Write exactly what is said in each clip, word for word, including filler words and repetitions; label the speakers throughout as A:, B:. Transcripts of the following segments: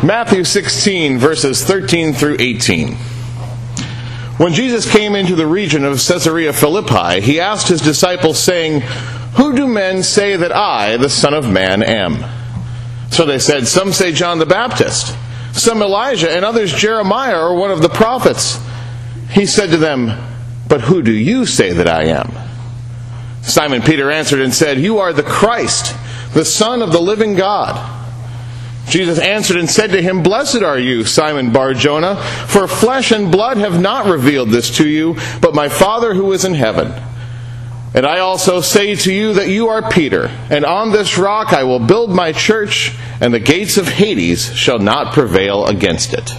A: Matthew sixteen, verses thirteen through eighteen. When Jesus came into the region of Caesarea Philippi, he asked his disciples, saying, "Who do men say that I, the Son of Man, am?" So they said, "Some say John the Baptist, some Elijah, and others Jeremiah or one of the prophets." He said to them, "But who do you say that I am?" Simon Peter answered and said, "You are the Christ, the Son of the living God." Jesus answered and said to him, "Blessed are you, Simon Bar-Jonah, for flesh and blood have not revealed this to you, but my Father who is in heaven. And I also say to you that you are Peter, and on this rock I will build my church, and the gates of Hades shall not prevail against it."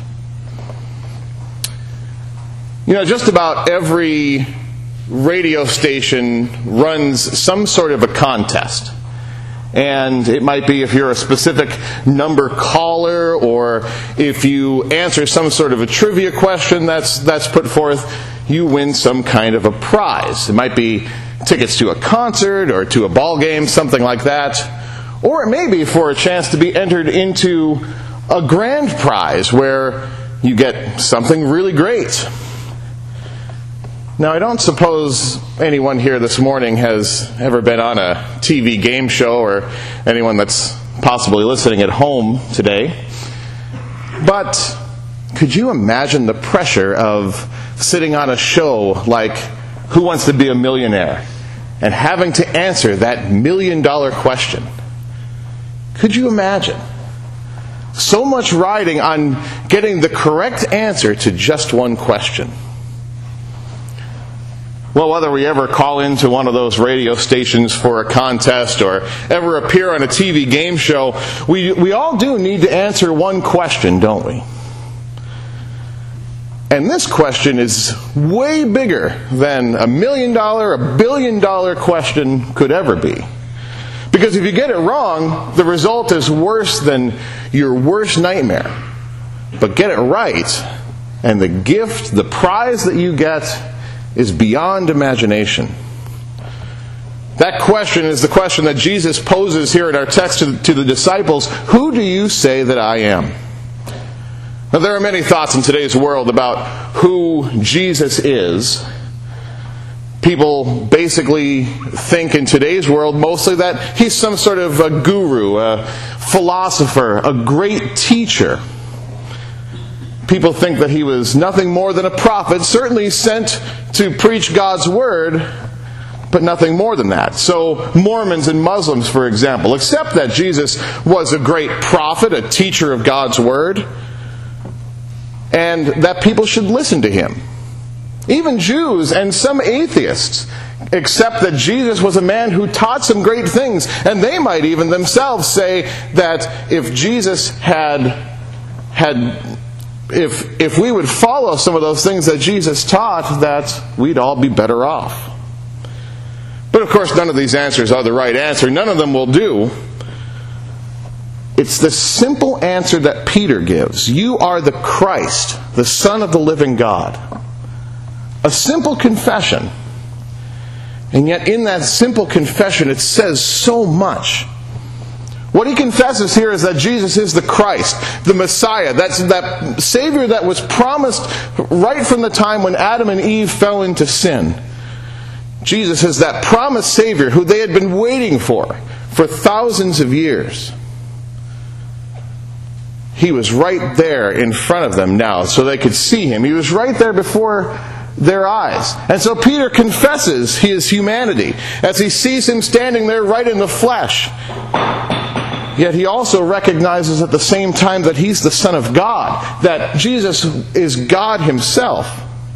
A: You know, just about every radio station runs some sort of a contest. And it might be if you're a specific number caller, or if you answer some sort of a trivia question that's that's put forth, you win some kind of a prize. It might be tickets to a concert or to a ball game, something like that. Or it may be for a chance to be entered into a grand prize where you get something really great. Now, I don't suppose anyone here this morning has ever been on a T V game show, or anyone that's possibly listening at home today. But could you imagine the pressure of sitting on a show like Who Wants to Be a Millionaire and having to answer that million dollar question? Could you imagine? So much riding on getting the correct answer to just one question. Well, whether we ever call into one of those radio stations for a contest or ever appear on a T V game show, we we all do need to answer one question, don't we? And this question is way bigger than a million dollar, a billion dollar question could ever be. Because if you get it wrong, the result is worse than your worst nightmare. But get it right, and the gift, the prize that you get, is beyond imagination. That question is the question that Jesus poses here in our text to, to the disciples. Who do you say that I am? Now, there are many thoughts in today's world about who Jesus is. People basically think in today's world mostly that he's some sort of a guru, a philosopher, a great teacher. People think that he was nothing more than a prophet, certainly sent to preach God's word, but nothing more than that. So Mormons and Muslims, for example, accept that Jesus was a great prophet, a teacher of God's word, and that people should listen to him. Even Jews and some atheists accept that Jesus was a man who taught some great things, and they might even themselves say that if Jesus had had If if we would follow some of those things that Jesus taught, that we'd all be better off. But of course, none of these answers are the right answer. None of them will do. It's the simple answer that Peter gives. You are the Christ, the Son of the living God. A simple confession. And yet in that simple confession, it says so much. What he confesses here is that Jesus is the Christ, the Messiah. That's that Savior that was promised right from the time when Adam and Eve fell into sin. Jesus is that promised Savior who they had been waiting for for thousands of years. He was right there in front of them now so they could see him. He was right there before their eyes. And so Peter confesses his humanity as he sees him standing there right in the flesh. Yet he also recognizes at the same time that he's the Son of God, that Jesus is God himself.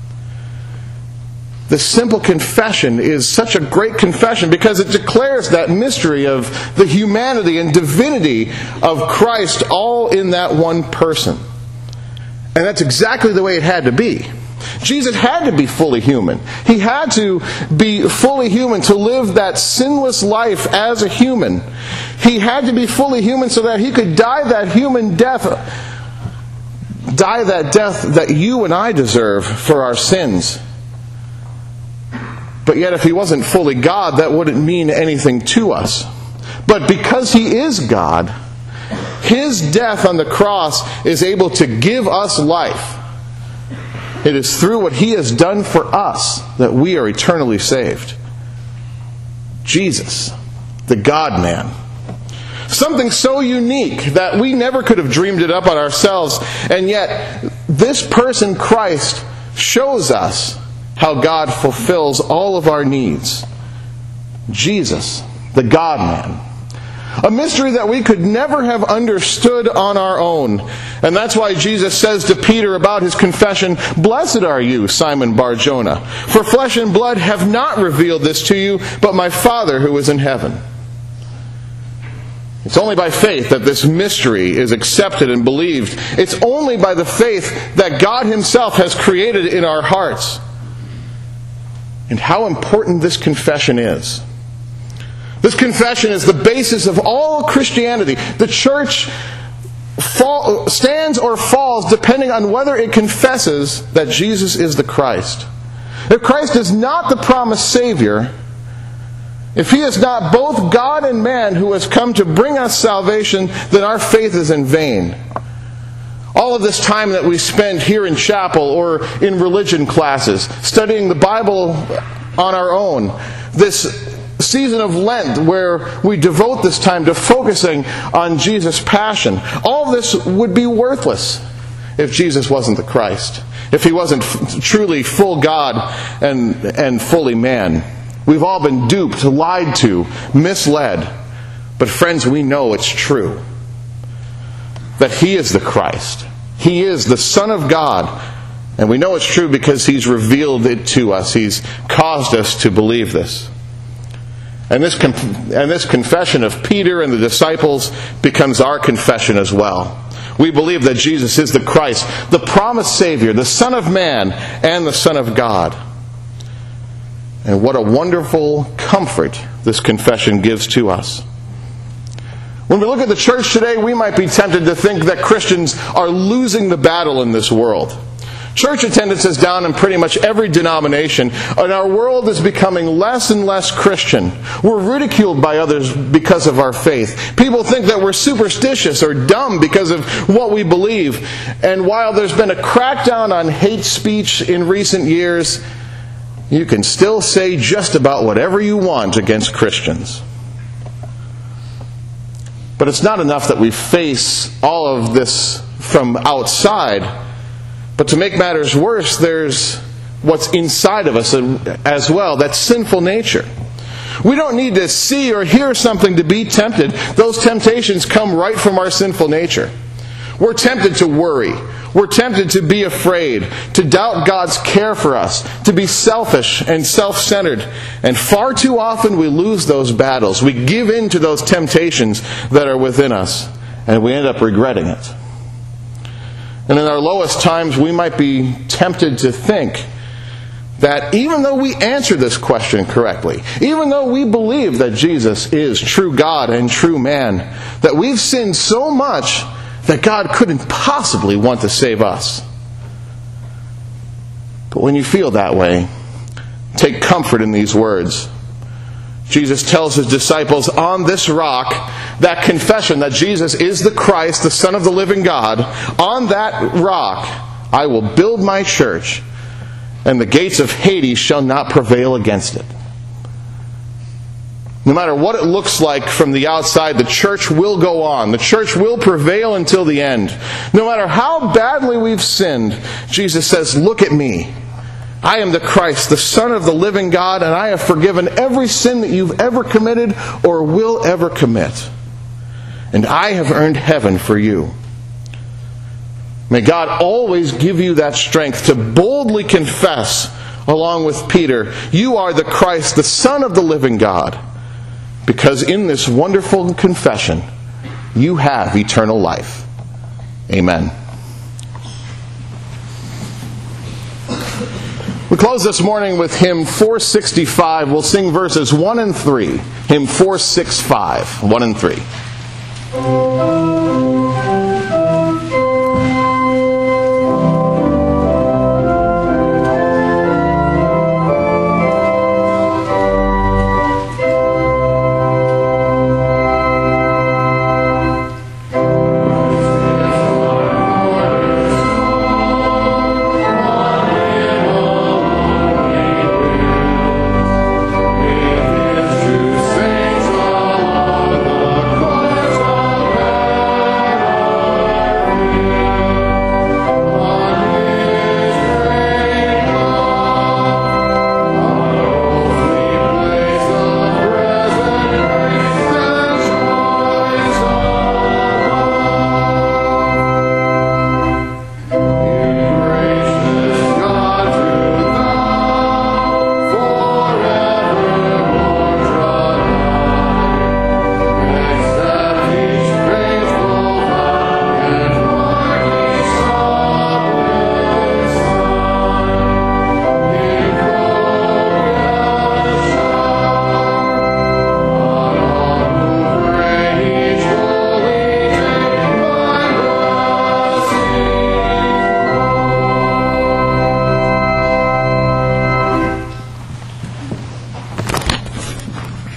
A: The simple confession is such a great confession because it declares that mystery of the humanity and divinity of Christ all in that one person. And that's exactly the way it had to be. Jesus had to be fully human. He had to be fully human to live that sinless life as a human. He had to be fully human so that he could die that human death, die that death that you and I deserve for our sins. But yet if he wasn't fully God, that wouldn't mean anything to us. But because he is God, His death on the cross is able to give us life. It is through what He has done for us that we are eternally saved. Jesus, the God-man. Something so unique that we never could have dreamed it up on ourselves, and yet this person, Christ, shows us how God fulfills all of our needs. Jesus, the God-man. A mystery that we could never have understood on our own. And that's why Jesus says to Peter about his confession, "Blessed are you, Simon Bar-Jonah, for flesh and blood have not revealed this to you, but my Father who is in heaven." It's only by faith that this mystery is accepted and believed. It's only by the faith that God Himself has created in our hearts. And how important this confession is. This confession is the basis of all Christianity. The church fall, stands or falls depending on whether it confesses that Jesus is the Christ. If Christ is not the promised Savior, if He is not both God and man who has come to bring us salvation, then our faith is in vain. All of this time that we spend here in chapel or in religion classes, studying the Bible on our own, this season of Lent where we devote this time to focusing on Jesus' passion, all this would be worthless if Jesus wasn't the Christ, if He wasn't f- truly full God and, and fully man. We've all been duped, lied to, misled. But friends, we know it's true. That He is the Christ. He is the Son of God. And we know it's true because He's revealed it to us. He's caused us to believe this. And this, and this confession of Peter and the disciples becomes our confession as well. We believe that Jesus is the Christ, the promised Savior, the Son of Man, and the Son of God. And what a wonderful comfort this confession gives to us. When we look at the church today, we might be tempted to think that Christians are losing the battle in this world. Church attendance is down in pretty much every denomination, and our world is becoming less and less Christian. We're ridiculed by others because of our faith. People think that we're superstitious or dumb because of what we believe. And while there's been a crackdown on hate speech in recent years, you can still say just about whatever you want against Christians. But it's not enough that we face all of this from outside. But to make matters worse, there's what's inside of us as well, that sinful nature. We don't need to see or hear something to be tempted. Those temptations come right from our sinful nature. We're tempted to worry. We're tempted to be afraid, to doubt God's care for us, to be selfish and self-centered. And far too often we lose those battles. We give in to those temptations that are within us, and we end up regretting it. And in our lowest times, we might be tempted to think that even though we answer this question correctly, even though we believe that Jesus is true God and true man, that we've sinned so much that God couldn't possibly want to save us. But when you feel that way, take comfort in these words. Jesus tells His disciples, on this rock, that confession that Jesus is the Christ, the Son of the living God, on that rock I will build my church, and the gates of Hades shall not prevail against it. No matter what it looks like from the outside, the church will go on. The church will prevail until the end. No matter how badly we've sinned, Jesus says, look at me. I am the Christ, the Son of the living God, and I have forgiven every sin that you've ever committed or will ever commit. And I have earned heaven for you. May God always give you that strength to boldly confess, along with Peter, you are the Christ, the Son of the living God. Because in this wonderful confession, you have eternal life. Amen. We close this morning with hymn four sixty-five. We'll sing verses one and three. Hymn four sixty-five, one and three.